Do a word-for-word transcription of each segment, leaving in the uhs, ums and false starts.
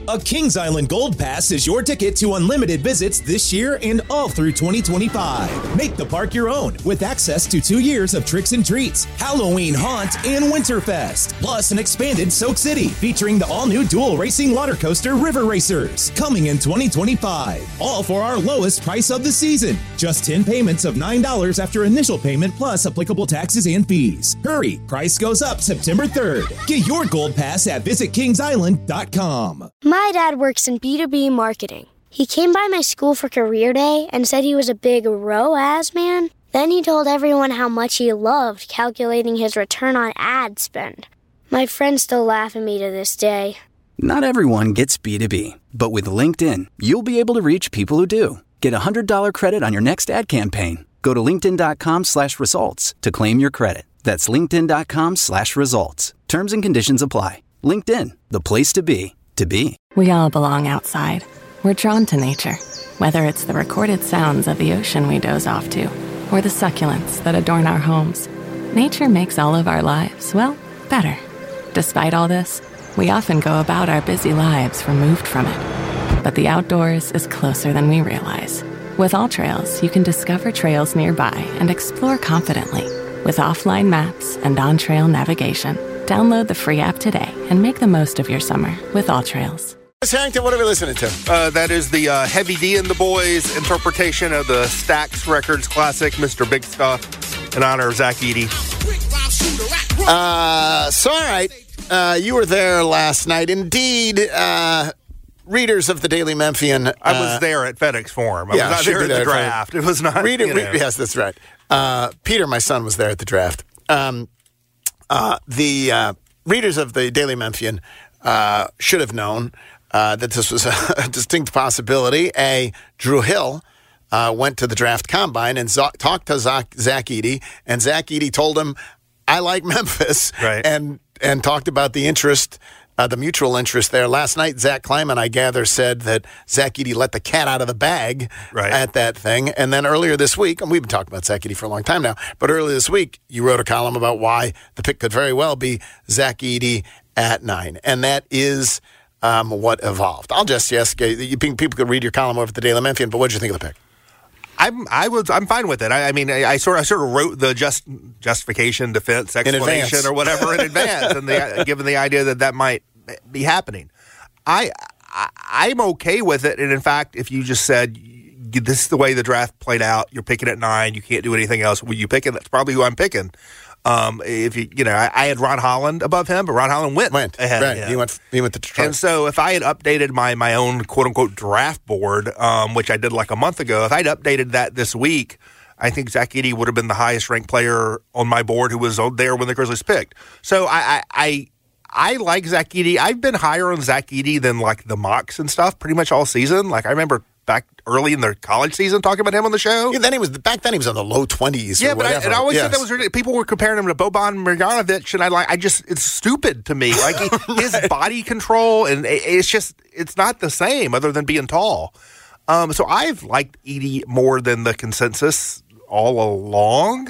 A Kings Island Gold Pass is your ticket to unlimited visits this year and all through twenty twenty-five. Make the park your own with access to two years of tricks and treats, Halloween Haunt, and Winterfest. Plus an expanded Soak City featuring the all-new dual racing water coaster River Racers coming in twenty twenty-five. All for our lowest price of the season. Just ten payments of nine dollars after initial payment plus applicable taxes and fees. Hurry, price goes up September third. Get your Gold Pass at visit kings island dot com. My dad works in B two B marketing. He came by my school for career day and said he was a big R O A S man. Then he told everyone how much he loved calculating his return on ad spend. My friends still laugh at me to this day. Not everyone gets B two B, but with LinkedIn, you'll be able to reach people who do. Get a one hundred dollars credit on your next ad campaign. Go to linkedin.com slash results to claim your credit. That's linkedin.com slash results. Terms and conditions apply. LinkedIn, the place to be, to be. We all belong outside. We're drawn to nature, whether it's the recorded sounds of the ocean we doze off to, or the succulents that adorn our homes. Nature makes all of our lives, well, better. Despite all this, we often go about our busy lives removed from it. But the outdoors is closer than we realize. With AllTrails, you can discover trails nearby and explore confidently. With offline maps and on-trail navigation, download the free app today and make the most of your summer with AllTrails. Miss Harrington, what are we listening to? Uh, that is the uh, Heavy D and the Boys interpretation of the Stax Records classic, Mister Big Stuff, in honor of Zach Edey. Uh, so, all right. Uh, you were there last night. Indeed, uh, readers of the Daily Memphian. Uh, I was there at FedEx Forum. I yeah, was not there at the draft. It was not. Reader, you know. read, yes, that's right. Uh, Peter, my son, was there at the draft. Um, uh, the uh, readers of the Daily Memphian uh, should have known uh, that this was a, a distinct possibility. A Drew Hill uh, went to the draft combine and zo- talked to Zach, Zach Edey, and Zach Edey told him, "I like Memphis," right. and and talked about the interest. Uh, the mutual interest there. Last night, Zach Kleiman, I gather, said that Zach Edey let the cat out of the bag right. at that thing. And then earlier this week, and we've been talking about Zach Edey for a long time now, but earlier this week, you wrote a column about why the pick could very well be Zach Edey at nine. And that is um, what evolved. I'll just ask, you, people could read your column over at the Daily Memphian, but what did you think of the pick? I'm I was I'm fine with it. I, I mean, I, I sort of I sort of wrote the just justification, defense, explanation, or whatever in advance, and the, given the idea that that might be happening, I, I I'm okay with it. And in fact, if you just said this is the way the draft played out, you're picking at nine, you can't do anything else. Will you pick it? That's probably who I'm picking. Um, if you you know, I, I had Ron Holland above him, but Ron Holland went, went ahead right. of him. He went he went to Detroit. And so if I had updated my my own quote unquote draft board, um, which I did like a month ago, if I'd updated that this week, I think Zach Edey would have been the highest ranked player on my board who was there when the Grizzlies picked. So I I I, I like Zach Edey. I've been higher on Zach Edey than like the mocks and stuff pretty much all season. Like I remember back early in their college season talking about him on the show. Yeah, then he was back then he was on the low twenties. Yeah, or but I, and I always yes. said that was ridiculous. People were comparing him to Boban Marjanovic, and I like I just it's stupid to me. Like he, his body control and it, it's just it's not the same other than being tall. Um, so I've liked Edey more than the consensus all along.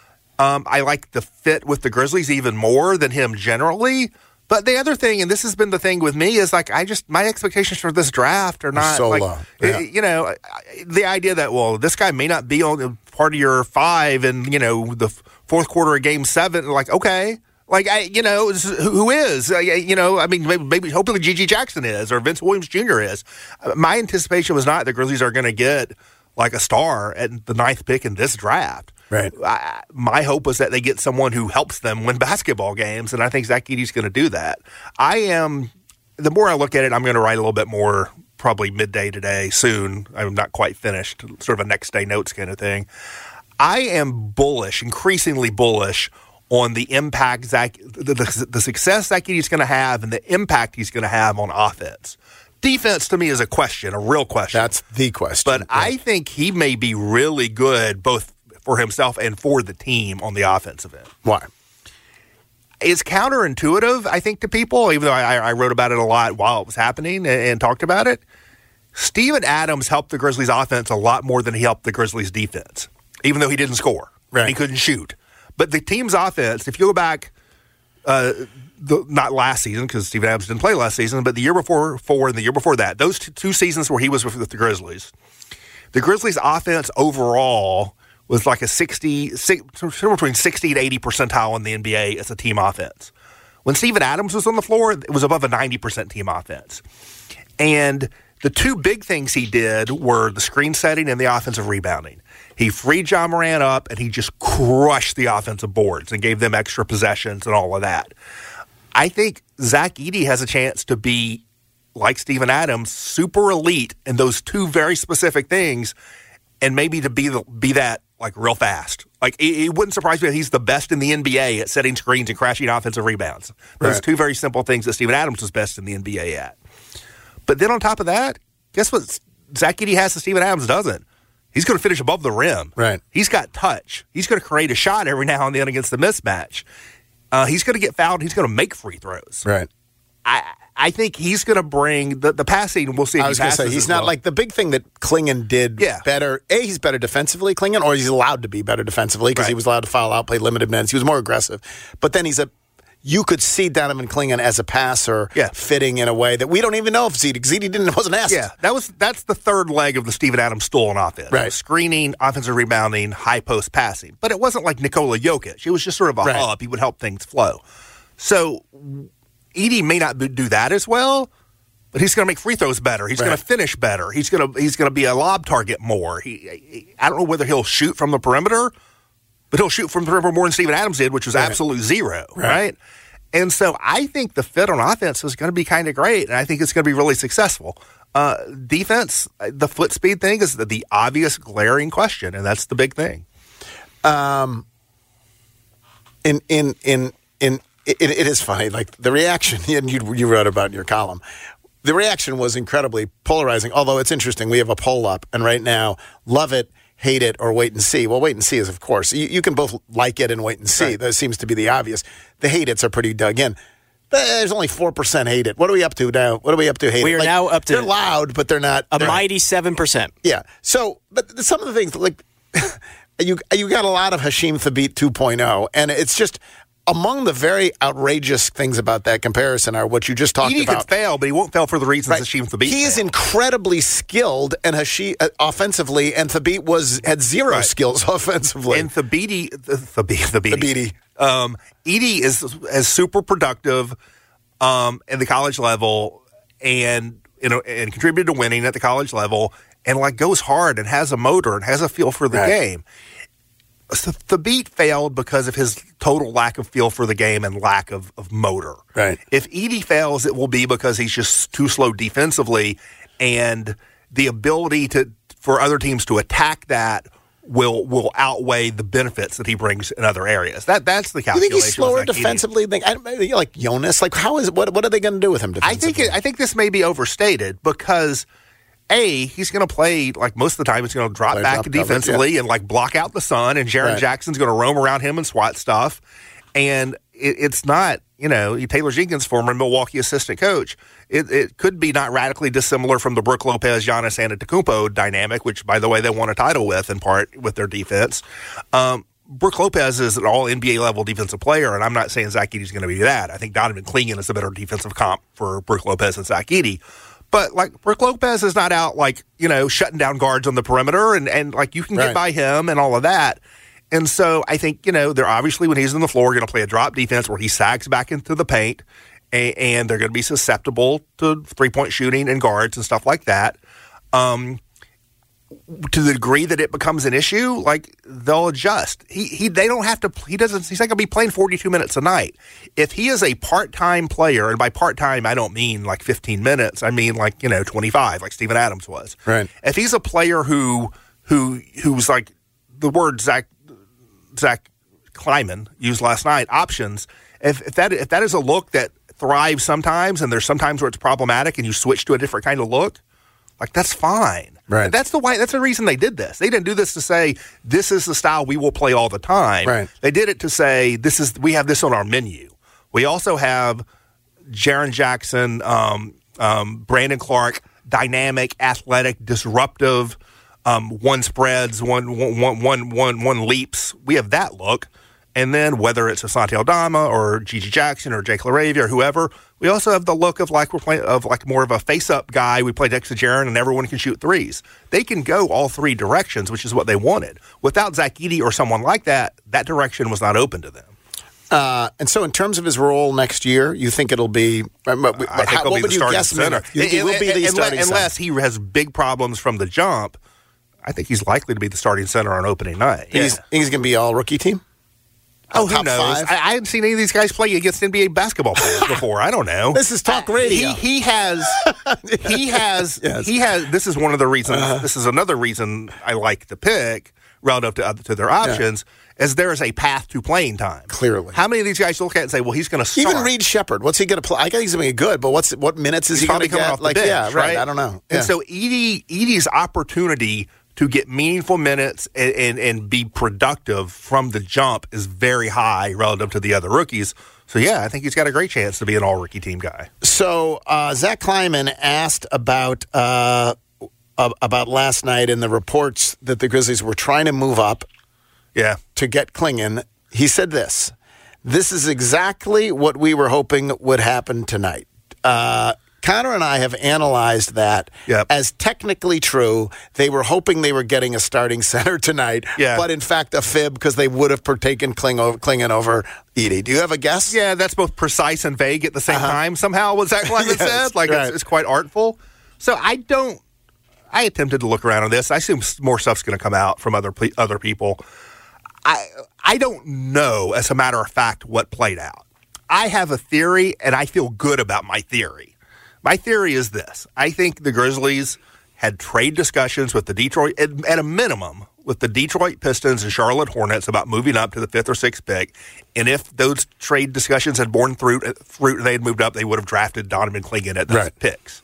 Um, I like the fit with the Grizzlies even more than him generally. But the other thing, and this has been the thing with me, is like I just my expectations for this draft are not so like low. Yeah. you know the idea that well this guy may not be on part of your five and you know the fourth quarter of game seven. Like okay, like I you know who is you know I mean maybe, maybe hopefully Gigi Jackson is or Vince Williams Junior is. My anticipation was not the Grizzlies are going to get like a star at the ninth pick in this draft. Right. I, my hope was that they get someone who helps them win basketball games, and I think Zach Edey's going to do that. I am, the more I look at it, I'm going to write a little bit more probably midday today, soon. I'm not quite finished, sort of a next day notes kind of thing. I am bullish, increasingly bullish on the impact Zach, the, the, the success Zach Edey's going to have and the impact he's going to have on offense. Defense to me is a question, a real question. That's the question. But yeah. I think he may be really good both for himself and for the team on the offensive end. Why? It's counterintuitive, I think, to people, even though I, I wrote about it a lot while it was happening and, and talked about it. Steven Adams helped the Grizzlies offense a lot more than he helped the Grizzlies defense, even though he didn't score. Right. He couldn't shoot. But the team's offense, if you go back Uh, the, not last season, because Steven Adams didn't play last season, but the year before four and the year before that, those two, two seasons where he was with the Grizzlies, the Grizzlies' offense overall was like a sixty, somewhere between sixty to eighty percentile in the N B A as a team offense. When Steven Adams was on the floor, it was above a ninety percent team offense. And the two big things he did were the screen setting and the offensive rebounding. He freed John Moran up, and he just crushed the offensive boards and gave them extra possessions and all of that. I think Zach Edey has a chance to be, like Steven Adams, super elite in those two very specific things, and maybe to be the, be that like real fast. Like it, it wouldn't surprise me that he's the best in the N B A at setting screens and crashing offensive rebounds. Those right. two very simple things that Steven Adams was best in the N B A at. But then on top of that, guess what Zach Edey has that Steven Adams doesn't? He's going to finish above the rim. Right. He's got touch. He's going to create a shot every now and then against the mismatch. Uh, he's going to get fouled. He's going to make free throws. Right. I I think he's going to bring the, the passing. We'll see if I was he going to passes say, he's as not well. like the big thing that Klingon did Yeah. better. A, he's better defensively, Klingon, or he's allowed to be better defensively because Right. he was allowed to foul out, play limited minutes. He was more aggressive. But then he's a, you could see Donovan Klingon as a passer Yeah. fitting in a way that we don't even know if Ziti, because Ziti didn't, wasn't asked. Yeah, that was that's the third leg of the Steven Adams stool on offense. Right. Screening, offensive rebounding, high post passing. But it wasn't like Nikola Jokic. It was just sort of a Right. hub. He would help things flow. So Edey may not do that as well, but he's going to make free throws better. He's Right. going to finish better. He's going to he's going to be a lob target more. He, he, I don't know whether he'll shoot from the perimeter, but he'll shoot from the perimeter more than Steven Adams did, which was Right. absolute zero, Right. right? And so I think the fit on offense is going to be kind of great, and I think it's going to be really successful. Uh, defense, the foot speed thing is the, the obvious glaring question, and that's the big thing. Um, in in in in it, it is funny. Like the reaction, and you you wrote about in your column. The reaction was incredibly polarizing. Although it's interesting, we have a poll up, and right now, love it, hate it, or wait and see. Well, wait and see is, of course, you, you can both like it and wait and see. Right. That seems to be the obvious. The hate it's are pretty dug in. There's only four percent hate it. What are we up to now? What are we up to hate it? We are Like, now up to They're loud, but they're not. a they're- mighty seven percent. Yeah. So, but some of the things, like, you you got a lot of Hasheem Thabeet two point oh, and it's just among the very outrageous things about that comparison are what you just talked Edey about. could fail, but he won't fail for the reasons Right. that Hasheem Thabeet He is failed. incredibly skilled and Hasheem uh, offensively, and Thabeet was had zero Right. skills offensively. And Thabiti, Thabiti, Thabiti, Thabiti. Um, Edey is is super productive um, at the college level, and you know, and contributed to winning at the college level, and like goes hard and has a motor and has a feel for the Right. game. So Thabeet failed because of his total lack of feel for the game and lack of, of motor. Right. If Edey fails, it will be because he's just too slow defensively, and the ability to for other teams to attack that will will outweigh the benefits that he brings in other areas. That that's the you calculation. think he's slower with Zach Edey. defensively? Think I, maybe like Jonas? Like how is what what are they going to do with him I defensively? think it, I think this may be overstated because A, he's going to play like most of the time. He's going to drop Play back drop coverage, defensively and like block out the sun, and Jaren Right. Jackson's going to roam around him and swat stuff. And it, it's not, you know, Taylor Jenkins, former Milwaukee assistant coach. It, it could be not radically dissimilar from the Brook Lopez, Giannis Antetokounmpo dynamic, which, by the way, they won a title with in part with their defense. Um, Brook Lopez is an all N B A level defensive player, and I'm not saying Zach Edey's going to be that. I think Donovan Klingon is a better defensive comp for Brook Lopez than Zach Edey. But, like, Brook Lopez is not out, like, you know, shutting down guards on the perimeter, and, and like, you can Right. get by him and all of that. And so I think, you know, they're obviously, when he's on the floor, going to play a drop defense where he sags back into the paint, and, and they're going to be susceptible to three-point shooting and guards and stuff like that. Um, to the degree that it becomes an issue, like, they'll adjust. He he they don't have to he doesn't he's not gonna be playing forty-two minutes a night. If he is a part-time player, and by part-time I don't mean like fifteen minutes, I mean like, you know, twenty-five, like Steven Adams was. Right. If he's a player who who who's like the word Zach Zach Kleiman used last night, options, if if that if that is a look that thrives sometimes, and there's sometimes where it's problematic and you switch to a different kind of look, like, that's fine. Right. That's the why. That's the reason they did this. They didn't do this to say this is the style we will play all the time. Right. They did it to say this is we have this on our menu. We also have Jaren Jackson, um, um, Brandon Clark, dynamic, athletic, disruptive, um, one spreads, one, one, one, one, one leaps. We have that look. And then whether it's Asante Aldama or Gigi Jackson or Jake LaRavia or whoever, we also have the look of like we're playing of like more of a face-up guy. We play next to Jaren and everyone can shoot threes. They can go all three directions, which is what they wanted. Without Zach Edey or someone like that, that direction was not open to them. Uh, and so in terms of his role next year, you think it'll be um, – I think how, he'll what be would the you starting guess center. You think he will be the unless, starting unless center? he has big problems from the jump, I think he's likely to be the starting center on opening night. He's, yeah. he's going to be all rookie team? Oh, who top knows? five? I, I haven't seen any of these guys play against N B A basketball players before. I don't know. This is talk radio. He, he has. He has. Yes. He has. This is one of the reasons. Uh-huh. This is another reason I like the pick relative to other, to their options. Yeah. Is there is a path to playing time? Clearly. How many of these guys look at it and say, "Well, he's going to start"? Even Reed Shepard, what's he going to play? I think he's going to be good, but what's what minutes is He's he going to probably coming get? off the Like, bench, yeah, right. right? I don't know. Yeah. And so Edey, Edey's opportunity to get meaningful minutes and, and, and be productive from the jump is very high relative to the other rookies. So, yeah, I think he's got a great chance to be an all-rookie team guy. So uh, Zach Kleiman asked about uh, about last night in the reports that the Grizzlies were trying to move up Yeah. to get Klingon. He said this, this is exactly what we were hoping would happen tonight. Uh Connor and I have analyzed that Yep. as technically true. They were hoping they were getting a starting center tonight, Yeah. but in fact a fib because they would have taken Klingon, Klingon over Edey. Do you have a guess? Yeah, that's both precise and vague at the same Uh-huh. time, somehow, what Zach Kleiman Yes, said. Like, right. it's, it's quite artful. So I don't – I attempted to look around on this. I assume more stuff's going to come out from other ple- other people. I I don't know, as a matter of fact, what played out. I have a theory, and I feel good about my theory. My theory is this. I think the Grizzlies had trade discussions with the Detroit, at, at a minimum, with the Detroit Pistons and Charlotte Hornets about moving up to the fifth or sixth pick. And if those trade discussions had borne fruit, fruit and they had moved up, they would have drafted Donovan Klingon at those Right. picks.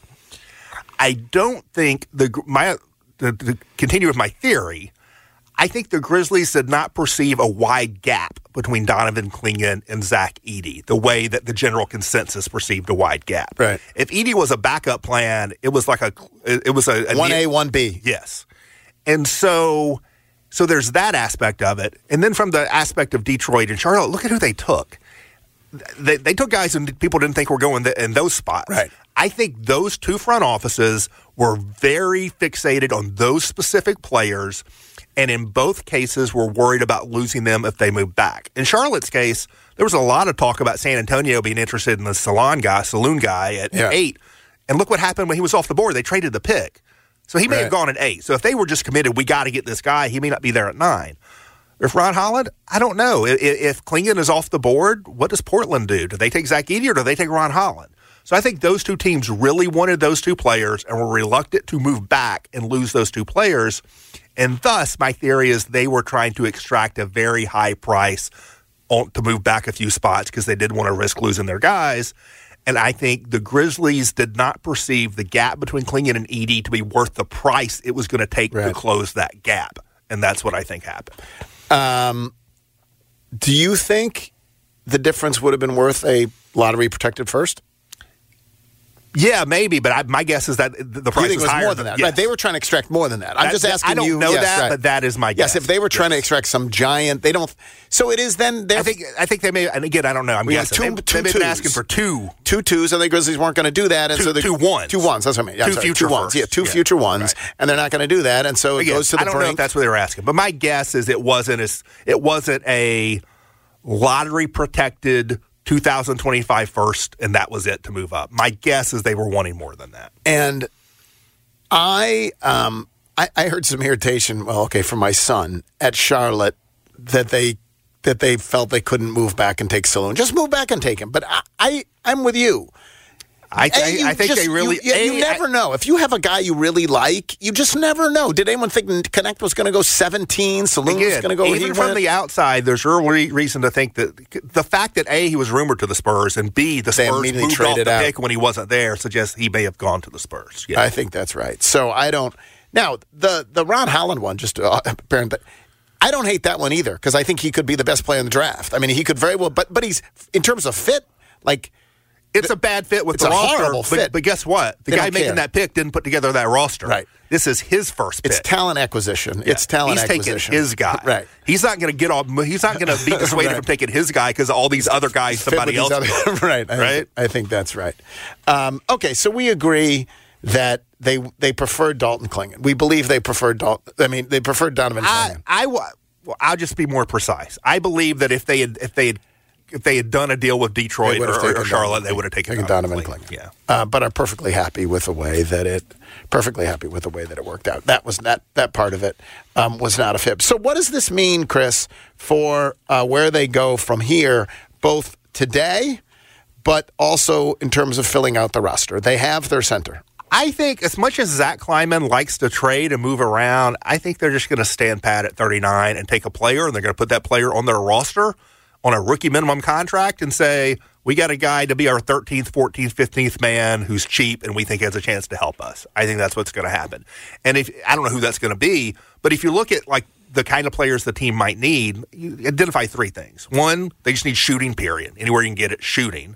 I don't think the my to, to continue with my theory. I think the Grizzlies did not perceive a wide gap between Donovan Klingon and Zach Edey, the way that the general consensus perceived a wide gap. Right. If Edey was a backup plan, it was like a it was a, a one A, one B. Yes. And so so there's that aspect of it. And then from the aspect of Detroit and Charlotte, look at who they took. They, they took guys and people didn't think were going th- in those spots. Right. I think those two front offices were very fixated on those specific players, and in both cases were worried about losing them if they moved back. In Charlotte's case, there was a lot of talk about San Antonio being interested in the salon guy, saloon guy at Yeah. eight. And look what happened when he was off the board. They traded the pick. So he may Right. have gone at eight. So if they were just committed, we got to get this guy, he may not be there at nine. If Ron Holland, I don't know. If, if Klingon is off the board, what does Portland do? Do they take Zach Edey or do they take Ron Holland? So I think those two teams really wanted those two players and were reluctant to move back and lose those two players. And thus, my theory is they were trying to extract a very high price on, to move back a few spots because they didn't want to risk losing their guys. And I think the Grizzlies did not perceive the gap between Klingon and Edey to be worth the price it was going to take Right. to close that gap. And that's what I think happened. Um, do you think the difference would have been worth a lottery protected first? Yeah, maybe, but I, my guess is that the the price You think is it was higher more than that? yes. Right, they were trying to extract more than that. I'm That- just that- asking I don't you. know yes, that, right. but that is my guess. Yes, if they were trying to Yes. extract some giant, they don't. So it is then. I think I think they may, and again, I don't know. I'm We have guessing two- they, two they may have been twos. asking for two. two twos, and the Grizzlies weren't going to do that, and Two- so the two ones. two ones. That's what I mean. Yeah, I'm Two sorry, future two ones. firsts. Yeah, two Yeah. future ones, Right. and they're not going to do that, and so it Again, goes to the I don't brink. know if that's what they were asking, but my guess is it wasn't as it wasn't a lottery protected two thousand twenty-five first, and that was it to move up. My guess is they were wanting more than that. And I, um, I, I heard some irritation. Well, okay, from my son at Charlotte that they that they felt they couldn't move back and take Saloon. Just move back and take him. But I, I I'm with you. I, A, I, you I think just- they really. You, yeah, you A, never I- know. If you have a guy you really like, you just never know. Did anyone think Connect was going to go seventeen? Saloon was Again, going to go. even he from went- the outside, there's real re- reason to think that the fact that A, he was rumored to the Spurs, and B, the They Spurs immediately moved off traded the out. pick when he wasn't there suggests he may have gone to the Spurs. Yeah. I think that's right. So I don't. Now the the Ron Holland one, just uh, apparent that I don't hate that one either because I think he could be the best player in the draft. I mean, he could very well, but but he's in terms of fit, like It's a bad fit with it's the a roster. horrible but, fit. but guess what? The They guy don't making care. that pick didn't put together that roster. Right. This is his first pick. It's talent acquisition. Yeah. It's talent he's acquisition. taking his guy. Right. He's not going to get all. He's not going to be dissuaded Right. from taking his guy because all these other guys, Fit somebody with else. these other- right. I Right? Think, I think that's right. Um, okay, so we agree that they they prefer Dalton Klingon. We believe they prefer Dalton. I mean, they prefer Donovan I, Klingon. I, wa- well, I'll just be more precise. I believe that if they had, if they had, if they had done a deal with Detroit They would have or, taken or Charlotte, Donovan they would have taken, taken Donovan, Donovan Klingon. Klingon. Yeah. Uh, but are perfectly happy with the way that it perfectly happy with the way that it worked out. That was that that part of it um, was not a fib. So what does this mean, Chris, for uh, where they go from here, both today, but also in terms of filling out the roster? They have their center. I think as much as Zach Kleiman likes to trade and move around, I think they're just going to stand pat at thirty-nine and take a player, and they're going to put that player on their roster on a rookie minimum contract and say, we got a guy to be our thirteenth, fourteenth, fifteenth man who's cheap and we think has a chance to help us. I think that's what's going to happen. And if I don't know who that's going to be, but if you look at like the kind of players the team might need, you identify three things. One, they just need shooting, period. Anywhere you can get it, shooting.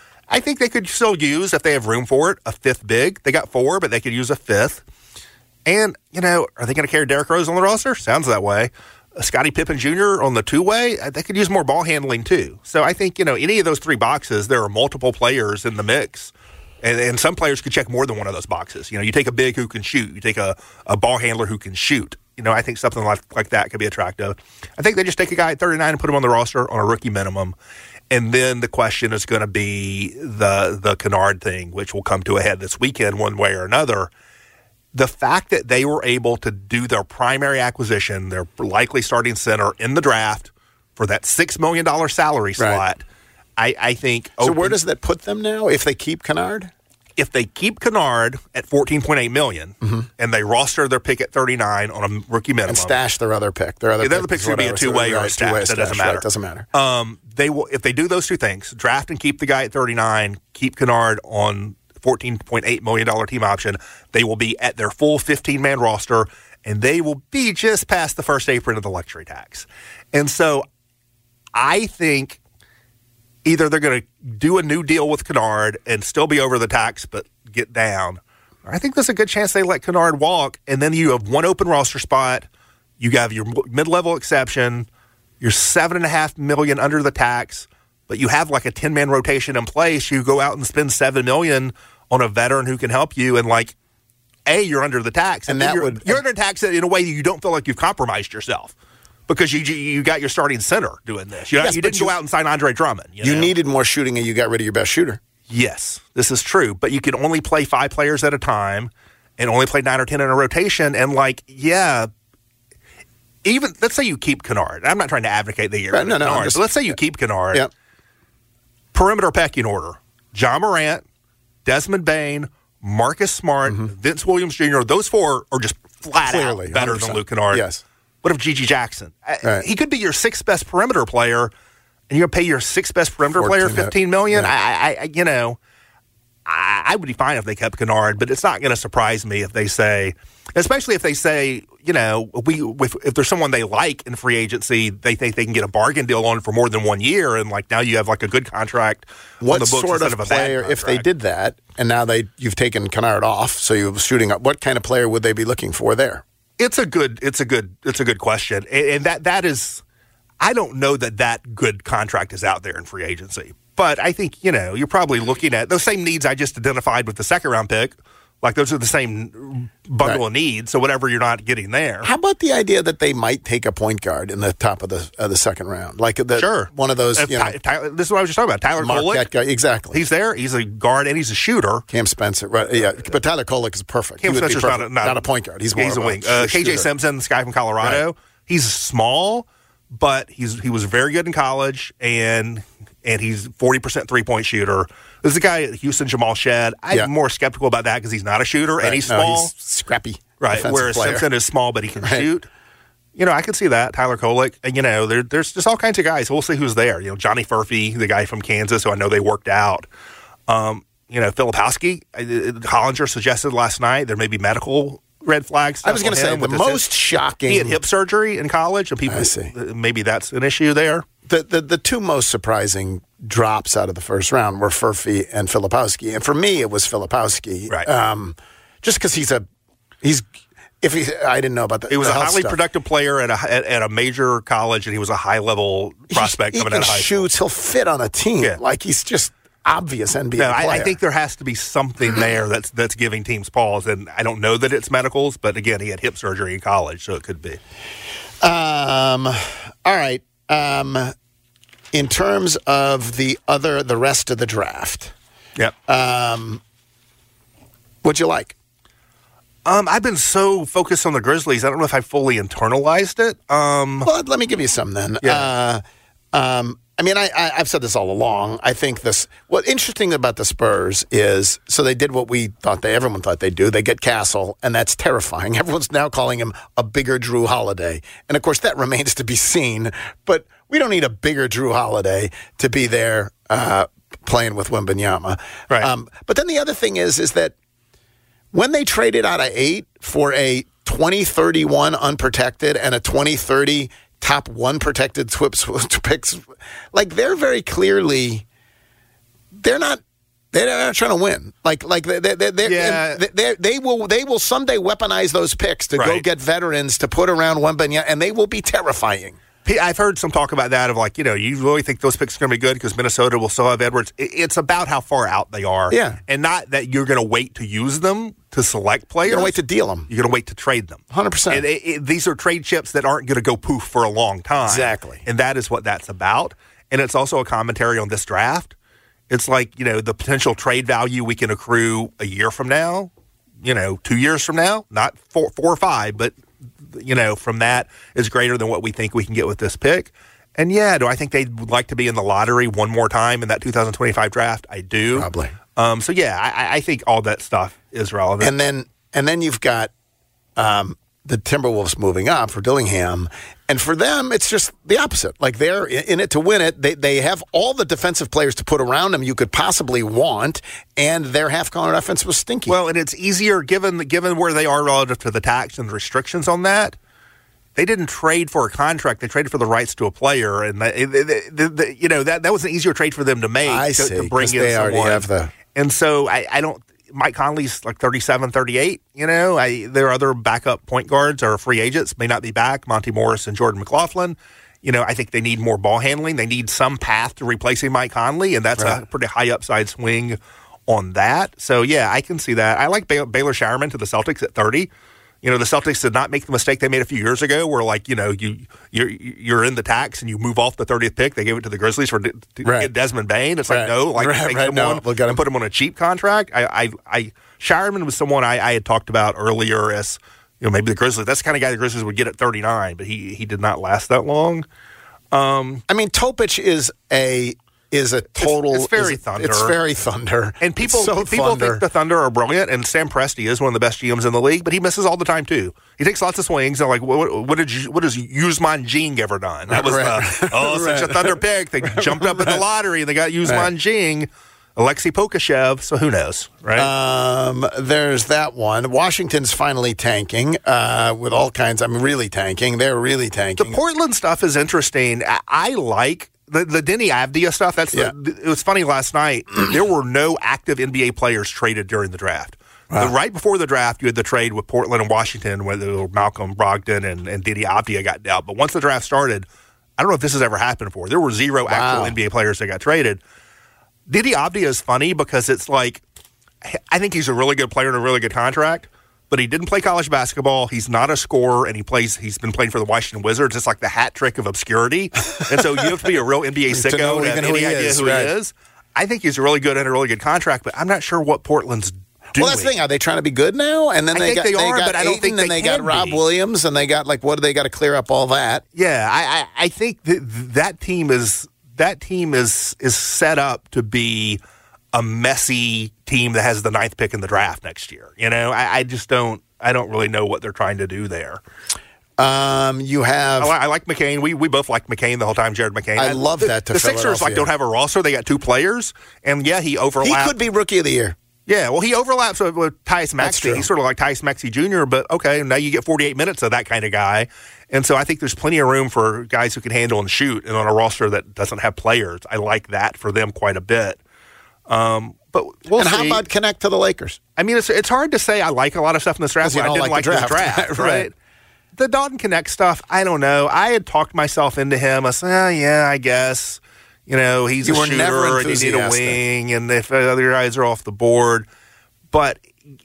I think they could still use, if they have room for it, a fifth big. They got four, but they could use a fifth. And, you know, are they going to carry Derrick Rose on the roster? Sounds that way. Uh, Scottie Pippen Junior on the two-way, uh, they could use more ball handling too. So I think, you know, any of those three boxes, there are multiple players in the mix. And, and some players could check more than one of those boxes. You know, you take a big who can shoot. You take a, a ball handler who can shoot. You know, I think something like, like that could be attractive. I think they just take a guy at thirty-nine and put him on the roster on a rookie minimum. And then the question is going to be the the Kennard thing, which will come to a head this weekend one way or another. The fact that they were able to do their primary acquisition, their likely starting center in the draft for that six million dollars salary slot, Right. I, I think. So open, where does that put them now if they keep Kennard? if they keep Kennard at fourteen point eight million dollars mm-hmm. and they roster their pick at thirty-nine on a rookie minimum. And stash their other pick. Their other Yeah, the other pick pick's is going to be a whatever. two-way So, or a right, stash. two-way That doesn't stash, matter. right, doesn't matter. Um, they will if they do those two things, draft and keep the guy at thirty-nine, keep Kennard on fourteen point eight million dollars team option, they will be at their full fifteen-man roster, and they will be just past the first apron of the luxury tax. And so I think either they're going to do a new deal with Kennard and still be over the tax but get down, or I think there's a good chance they let Kennard walk, and then you have one open roster spot, you have your mid-level exception, you're seven and a half million under the tax, but you have like a ten-man rotation in place. You go out and spend seven million on a veteran who can help you, and like, A, you're under the tax, And and that you're, would- you're under tax in a way that you don't feel like you've compromised yourself because you you got your starting center doing this. You, Yes, you but didn't you- go out and sign Andre Drummond. You, You know? needed more shooting and you got rid of your best shooter. Yes, this is true, but you can only play five players at a time and only play nine or ten in a rotation. And like, yeah, even let's say you keep Kennard. I'm not trying to advocate that you're Right, no, no, I'm Kennard, just- but let's say you keep Kennard. Yep. Perimeter pecking order: John Morant, Desmond Bain, Marcus Smart, Vince Williams Junior Those four are just flat Mm-hmm. Clearly, out better one hundred percent. than Luke Kennard. Yes. What if Gigi Jackson? Uh, Right. He could be your sixth best perimeter player, and you're gonna pay your sixth best perimeter player fourteen, fifteen million. yeah. I, I, I, you know, I, I would be fine if they kept Kennard, but it's not going to surprise me if they say, especially if they say, you know, we if, if there's someone they like in free agency, they think they can get a bargain deal on for more than one year, and like now you have like a good contract on What the books sort instead of of a bad player, if they contract. did that, and now they you've taken Kennard off, so you're shooting up, what kind of player would they be looking for there? It's a good, it's a good, it's a good question, and, and that that is, I don't know that that good contract is out there in free agency, but I think you know you're probably looking at those same needs I just identified with the second round pick. Like those are the same bundle Right. of needs, so whatever you're not getting there. How about the idea that they might take a point guard in the top of the of the second round, like the, Sure, one of those? If You know, Ty- Tyler, this is what I was just talking about. Tyler Marquette Kolek, guy, exactly. he's there. He's a guard and he's a shooter. Cam Spencer, right? Yeah, but Tyler Kolek is perfect. Cam he would be Spencer's perfect. not a, not, not a point guard. He's more he's of a wing. Uh, K J shooter. Simpson, this guy from Colorado. Right. He's small, but he's he was very good in college, and and he's forty percent three point shooter. There's a guy at Houston, Jamal Shed. I'm Yeah. more skeptical about that because he's not a shooter Right. and he's No, small. he's scrappy, Right, defensive whereas player. Simpson is small, but he can Right. shoot. You know, I could see that. Tyler Kolek. And, you know, there, there's just all kinds of guys. We'll see who's there. You know, Johnny Furphy, the guy from Kansas, who I know they worked out. Um, you know, Filipowski, uh, Hollinger suggested last night there may be medical red flags. I was going to say the most shocking. He had hip surgery in college, and people I see. maybe that's an issue there. the, the, the two most surprising drops out of the first round were Furphy and Filipowski. And for me, it was Filipowski. Right. Um, just because he's a he's if he I didn't know about that. He was a highly stuff. productive player at a at, at a major college, and he was a high level prospect he, coming he out of high school. shoots. He'll fit on a team. Yeah. Like he's just obvious N B A No, player. I, I think there has to be something there that's that's giving teams pause, and I don't know that it's medicals, but again, he had hip surgery in college, so it could be. Um. All right. Um. In terms of the other, the rest of the draft, Yep. um, what'd you like? Um, I've been so focused on the Grizzlies, I don't know if I fully internalized it. Um, Well, let me give you some then. Yeah. Uh, um, I mean, I, I, I've said this all along. I think this. What's interesting about the Spurs is, so they did what we thought they, everyone thought they'd do. They get Castle, and that's terrifying. Everyone's now calling him a bigger Drew Holiday, and of course that remains to be seen. But we don't need a bigger Drew Holiday to be there uh, playing with Wembanyama. Right. Um, but then the other thing is, is that when they traded out of eight for a twenty thirty-one unprotected and a twenty thirty top one protected twips picks, like they're very clearly they're not they're not trying to win. Like like they they they Yeah. they they will they will someday weaponize those picks to go Right. get veterans to put around Wembanyama, and they will be terrifying. I've heard some talk about that of like, you know, you really think those picks are going to be good because Minnesota will still have Edwards. It's about how far out they are. Yeah. And not that you're going to wait to use them to select players. You're gonna wait to deal them. You're going to wait to trade them. one hundred percent. And it, it, these are trade chips that aren't going to go poof for a long time. Exactly. And that is what that's about. And it's also a commentary on this draft. It's like, you know, the potential trade value we can accrue a year from now, you know, two years from now, not four, four or five, but, you know, from that is greater than what we think we can get with this pick. And yeah, do I think they'd like to be in the lottery one more time in that two thousand twenty-five draft? I do. Probably. Um, so yeah, I, I think all that stuff is relevant. And then and then you've got um, the Timberwolves moving up for Dillingham, and for them it's just the opposite. Like they're in it to win it. They they have all the defensive players to put around them you could possibly want, and their half-court offense was stinky. Well, and it's easier given given where they are relative to the tax and the restrictions on that. They didn't trade for a contract; they traded for the rights to a player, and the, the, the, the, you know that that was an easier trade for them to make. I to, see, to bring 'cause in they someone. already have the- And so I, I don't. Mike Conley's like thirty-seven, thirty-eight. You know, I, their other backup point guards are free agents, may not be back. Monty Morris and Jordan McLaughlin. You know, I think they need more ball handling. They need some path to replacing Mike Conley, and that's Right. a pretty high upside swing on that. So yeah, I can see that. I like Bay- Baylor Showerman to the Celtics at thirty. You know, the Celtics did not make the mistake they made a few years ago where, like, you know, you, you're, you're in the tax and you move off the thirtieth pick. They gave it to the Grizzlies for to Right. get Desmond Bain. It's Right. like, no, like, Right, take right, someone no, we'll get him. and put him on a cheap contract. I, I, I Shireman was someone I, I had talked about earlier as, you know, maybe the Grizzlies. That's the kind of guy the Grizzlies would get at thirty-nine, but he, he did not last that long. Um, I mean, Topic is a is a total. it's very is a- Thunder. It's very Thunder. And people It's so people Thunder. think the Thunder are brilliant, and Sam Presti is one of the best G Ms in the league, but he misses all the time too. He takes lots of swings. And like, what, what did you, what has Yusman Jing ever done? That was Right. the oh, such a Right. Thunder pick. They jumped up in the lottery and they got Yusman Right. Jing, Alexei Pokashev. So who knows, right? Um, there's that one. Washington's finally tanking uh, with all kinds. I mean, really tanking. They're really the tanking. Portland stuff is interesting. I, I like. The, the Denny Avdia stuff, that's Yeah. the, it was funny last night. There were no active N B A players traded during the draft. Wow. The, right before the draft, you had the trade with Portland and Washington where Malcolm Brogdon and, and Denny Avdia got dealt. But once the draft started, I don't know if this has ever happened before. There were zero Wow. actual N B A players that got traded. Denny Avdia is funny because it's like, I think he's a really good player and a really good contract. But he didn't play college basketball. He's not a scorer, and he plays. He's been playing for the Washington Wizards. It's like the hat trick of obscurity. And so you have to be a real N B A sicko To know to have even who any he idea is, who right. he is. I think he's really good and a really good contract, but I'm not sure what Portland's doing. well, that's the thing. Are they trying to be good now? And then I they think got they are, got but I don't Ayton, think and they they got can Rob be. Williams, and they got like what do they got to clear up all that? Yeah, I, I, I think that that team is that team is is set up to be a messy team that has the ninth pick in the draft next year. You know, I, I just don't. I don't really know what they're trying to do there. Um, you have. I, li- I like McCain. We we both liked McCain the whole time. Jared McCain. I love the, that to the Sixers like Philadelphia. don't have a roster. They got two players, and yeah, he He overlapped. could be rookie of the year. Yeah, well, he overlaps with, with Tyus Maxey. He's sort of like Tyus Maxey Junior, but okay, now you get forty-eight minutes of that kind of guy. And so I think there's plenty of room for guys who can handle and shoot. And on a roster that doesn't have players, I like that for them quite a bit. Um, but we'll and see. how about connect to the Lakers? I mean, it's it's hard to say I like a lot of stuff in this draft. You I didn't like like the this draft, draft, right? right? The Dalton Connect stuff, I don't know. I had talked myself into him. I said, oh, yeah, I guess. You know, he's you a were shooter never and you need a enthusiastic. wing, and if other guys are off the board. But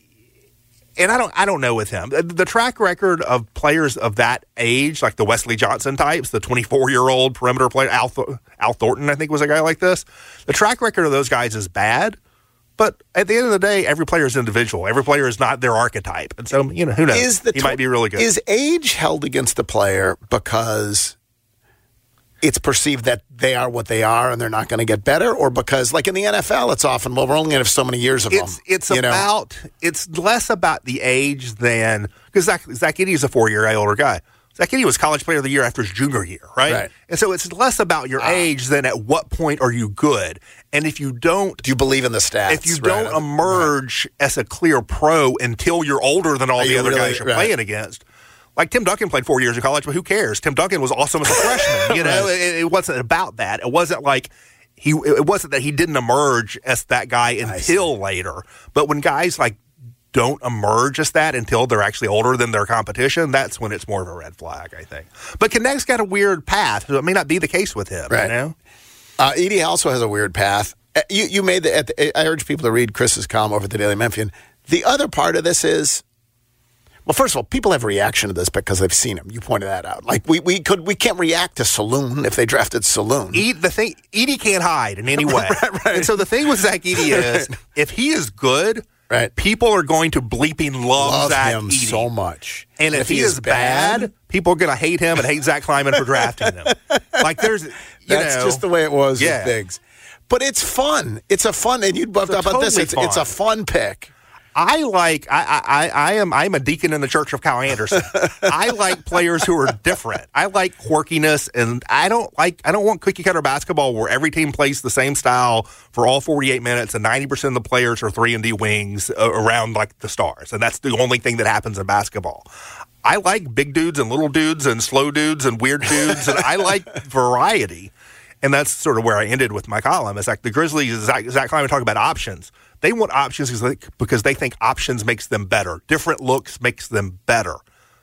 and I don't I don't know with him. The, the track record of players of that age, like the Wesley Johnson types, the twenty-four-year-old perimeter player, Al, Th- Al Thornton, I think was a guy like this. The track record of those guys is bad. But at the end of the day, every player is individual. Every player is not their archetype. And so, you know, who knows? Is the he tw- might be really good. Is age held against the player because it's perceived that they are what they are and they're not going to get better? Or because, like in the N F L, it's often, well, we're only going to have so many years of It's them. it's you know? about it's less about the age than because Zach Zach Edey is a four year older guy. Zach Edey was College Player of the Year after his junior year, right? Right. And so it's less about your Ah. age than at what point are you good. And if you don't, Do you believe in the stats? if you right? don't emerge as a clear pro until you're older than all Are the you other really- guys you're right. playing against. Like Tim Duncan played four years in college, but who cares? Tim Duncan was awesome as a freshman. You know, Right. it, it wasn't about that. It wasn't like he. It wasn't that he didn't emerge as that guy until later. But when guys like don't emerge as that until they're actually older than their competition, that's when it's more of a red flag, I think. But Connect's got a weird path, so it may not be the case with him. Right. You know, Uh, Edey also has a weird path. Uh, You you made the, at the. I urge people to read Chris's column over at the Daily Memphian. The other part of this is, well, first of all, people have a reaction to this because they've seen him. You pointed that out. Like we we could we can't react to Saloon if they drafted Saloon. Ed, the thing, Edey can't hide in any way. Right, right. And so the thing with Zach Edey is, if he is good, Right. people are going to bleeping love, Love Zach him Edey. so much. And, if, he, is bad, people are going to hate him and hate Zach Kleiman for drafting him. Like there's, you that's know, just the way it was Yeah. with Biggs. But it's fun. It's a fun, and you bumped It's up on this. totally It's, it's a fun. fun pick. I like I, I I am I'm a deacon in the Church of Kyle Anderson. I like players who are different. I like quirkiness, and I don't like I don't want cookie cutter basketball where every team plays the same style for all forty-eight minutes, and ninety percent of the players are three and D wings uh, around like the stars, and that's the only thing that happens in basketball. I like big dudes and little dudes and slow dudes and weird dudes, and I like variety. And that's sort of where I ended with my column. It's like the Grizzlies, Zach, Zach Kleiman talk about options. They want options because they, because they think options makes them better. Different looks makes them better.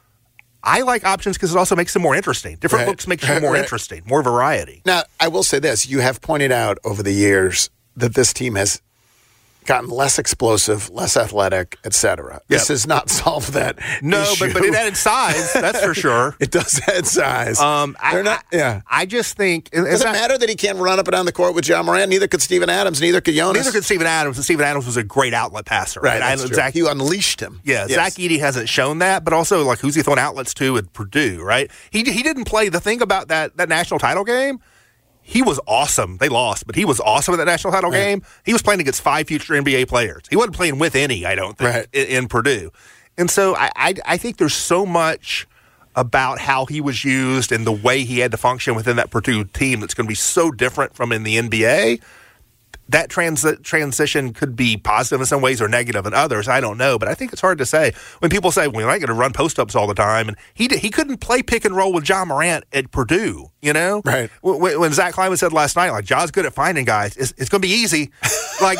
I like options because it also makes them more interesting. Different Right. looks makes you more Right. interesting, more variety. Now, I will say this. You have pointed out over the years that this team has gotten less explosive, less athletic, et cetera. This Yeah. has not solved that No, issue. but, but it added size, that's for sure. It does add size. Um, I, They're not, I, yeah. I just think Does it that, matter that he can't run up and down the court with John Moran? Neither could Steven Adams. Neither could Jonas. Neither could Steven Adams, and Steven Adams was a great outlet passer. Right, And I- that's true. Zach, He unleashed him. Yeah, Yes. Zach Edey hasn't shown that, but also like who's he throwing outlets to at Purdue, right? He he didn't play. The thing about that that national title game, he was awesome. They lost, but he was awesome at that national title Right. game. He was playing against five future N B A players. He wasn't playing with any, I don't think, Right. in, in Purdue. And so I, I I think there's so much about how he was used and the way he had to function within that Purdue team that's going to be so different from in the N B A. That trans- transition could be positive in some ways or negative in others. I don't know, but I think it's hard to say. When people say, well, you're not going to run post-ups all the time, and he did, he couldn't play pick and roll with John Morant at Purdue, you know? Right. When, when Zach Kleiman said last night, like, John's good at finding guys. It's, it's going to be easy. Like,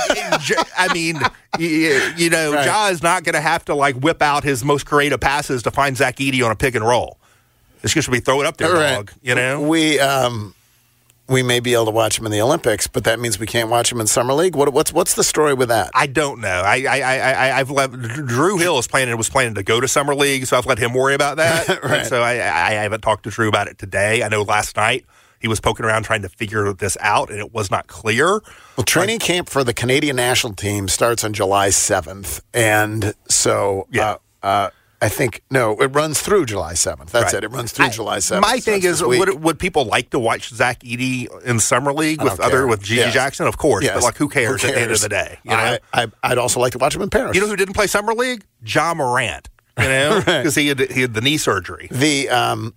I mean, you, you know, Right. John's not going to have to, like, whip out his most creative passes to find Zach Edey on a pick and roll. It's just going to be throw it up there, Right. dog, you know? We um, we may be able to watch him in the Olympics, but that means we can't watch him in Summer League. What, what's what's the story with that? I don't know. I, I, I, I, I've let Drew Hill is planning was planning to go to summer league, so I've let him worry about that. Right. And so I, I haven't talked to Drew about it today. I know last night he was poking around trying to figure this out, and it was not clear. Well, training camp for the Canadian national team starts on July seventh, and so Yeah. uh, uh, I think no, it runs through July seventh. That's Right. it. It runs through I- July seventh. My so thing that's is, this week. would, would people like to watch Zach Edey in summer league I with don't other care. with Gigi Yes. Jackson? Of course, Yes. but like, who cares, Who at the end of cares? the day? You know, I, I, I'd also like to watch him in Paris. you know who didn't play summer league? John Morant. You know, because he had he had the knee surgery. The um,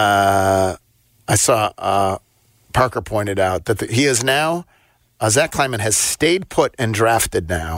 uh, I saw uh, Parker pointed out that the, he is now uh, Zach Kleiman has stayed put and drafted now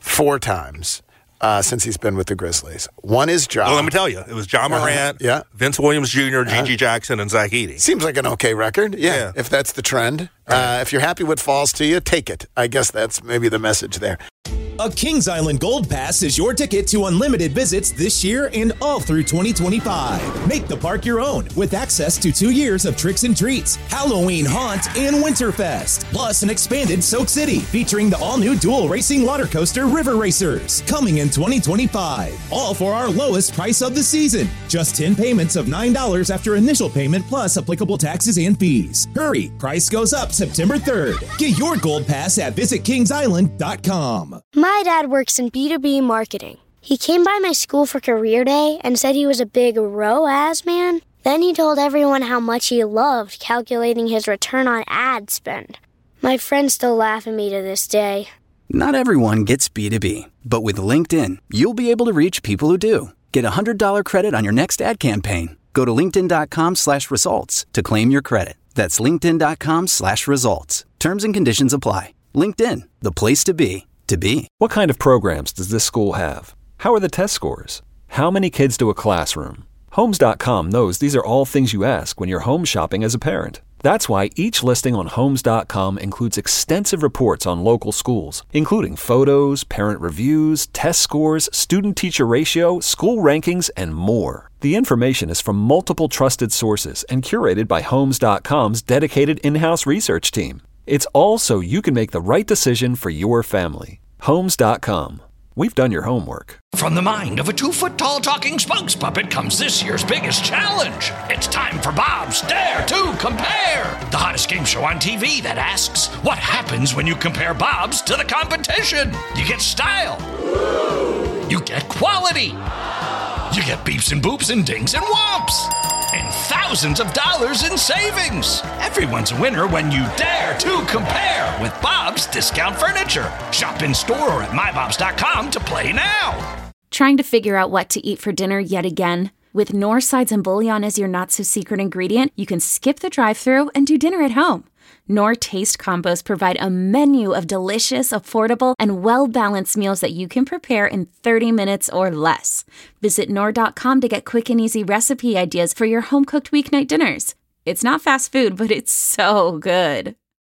four times uh, since he's been with the Grizzlies. One is Ja. Well, let me tell you, it was Ja Morant, uh, yeah. Vince Williams Junior, uh-huh. Gigi Jackson, and Zach Edey. Seems like an okay record, yeah, yeah. if that's the trend. Uh, if you're happy what falls to you, take it. I guess that's maybe the message there. A Kings Island Gold Pass is your ticket to unlimited visits this year and all through twenty twenty-five. Make the park your own with access to two years of tricks and treats, Halloween Haunt, and Winterfest. Plus an expanded Soak City featuring the all-new dual racing water coaster River Racers coming in twenty twenty-five. All for our lowest price of the season. Just ten payments of nine dollars after initial payment plus applicable taxes and fees. Hurry, price goes up September third. Get your Gold Pass at visit kings island dot com. My dad works in B two B marketing. He came by my school for career day and said he was a big R O A S man. Then he told everyone how much he loved calculating his return on ad spend. My friends still laugh at me to this day. Not everyone gets B two B, but with LinkedIn, you'll be able to reach people who do. Get a one hundred dollars credit on your next ad campaign. Go to linkedin.com slash results to claim your credit. That's linkedin.com slash results. Terms and conditions apply. LinkedIn, the place to be, to be. What kind of programs does this school have? How are the test scores? How many kids do a classroom? Homes dot com knows these are all things you ask when you're home shopping as a parent. That's why each listing on Homes dot com includes extensive reports on local schools, including photos, parent reviews, test scores, student-teacher ratio, school rankings, and more. The information is from multiple trusted sources and curated by Homes dot com's dedicated in-house research team. It's all so you can make the right decision for your family. Homes dot com. We've done your homework. From the mind of a two-foot-tall talking spokes puppet comes this year's biggest challenge. It's time for Bob's Dare to Compare, the hottest game show on T V that asks, what happens when you compare Bob's to the competition? You get style. You get quality. You get beeps and boops and dings and whomps. And thousands of dollars in savings. Everyone's a winner when you dare to compare with Bob's Discount Furniture. Shop in store or at my bobs dot com to play now. Trying to figure out what to eat for dinner yet again? With Knorr sides and bouillon as your not-so-secret ingredient, you can skip the drive-thru and do dinner at home. Knorr Taste Combos provide a menu of delicious, affordable, and well-balanced meals that you can prepare in thirty minutes or less. Visit Knorr dot com to get quick and easy recipe ideas for your home-cooked weeknight dinners. It's not fast food, but it's so good.